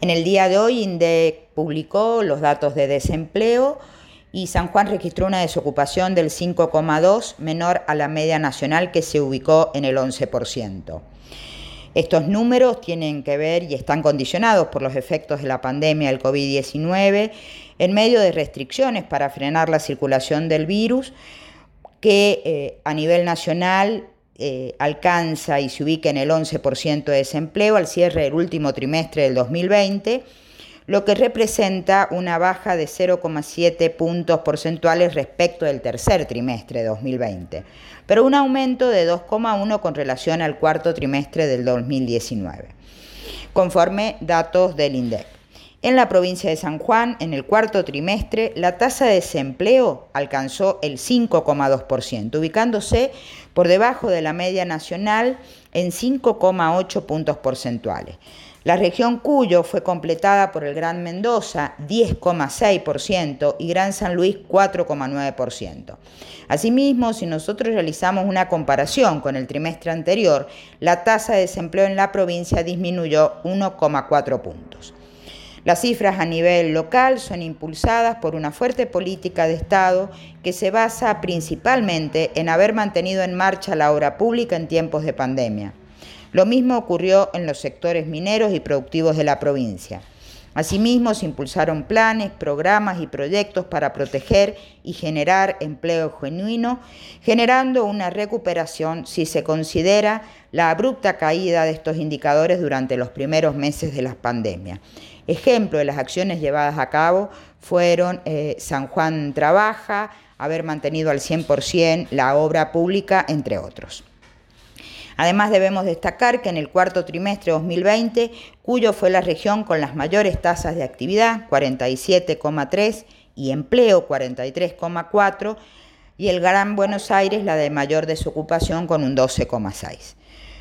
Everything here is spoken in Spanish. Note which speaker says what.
Speaker 1: En el día de hoy, INDEC publicó los datos de desempleo y San Juan registró una desocupación del 5,2%, menor a la media nacional que se ubicó en el 11%. Estos números tienen que ver y están condicionados por los efectos de la pandemia del COVID-19 en medio de restricciones para frenar la circulación del virus que a nivel nacional alcanza y se ubica en el 11% de desempleo al cierre del último trimestre del 2020, lo que representa una baja de 0,7 puntos porcentuales respecto del tercer trimestre de 2020, pero un aumento de 2,1 con relación al cuarto trimestre del 2019, conforme datos del INDEC. En la provincia de San Juan, en el cuarto trimestre, la tasa de desempleo alcanzó el 5,2%, ubicándose por debajo de la media nacional en 5,8 puntos porcentuales. La región Cuyo fue completada por el Gran Mendoza, 10,6%, y Gran San Luis, 4,9%. Asimismo, si nosotros realizamos una comparación con el trimestre anterior, la tasa de desempleo en la provincia disminuyó 1,4 puntos. Las cifras a nivel local son impulsadas por una fuerte política de Estado que se basa principalmente en haber mantenido en marcha la obra pública en tiempos de pandemia. Lo mismo ocurrió en los sectores mineros y productivos de la provincia. Asimismo, se impulsaron planes, programas y proyectos para proteger y generar empleo genuino, generando una recuperación si se considera la abrupta caída de estos indicadores durante los primeros meses de la pandemia. Ejemplo de las acciones llevadas a cabo fueron San Juan Trabaja, haber mantenido al 100% la obra pública, entre otros. Además, debemos destacar que en el cuarto trimestre de 2020, Cuyo fue la región con las mayores tasas de actividad, 47,3%, y empleo, 43,4%, y el Gran Buenos Aires la de mayor desocupación con un 12,6%.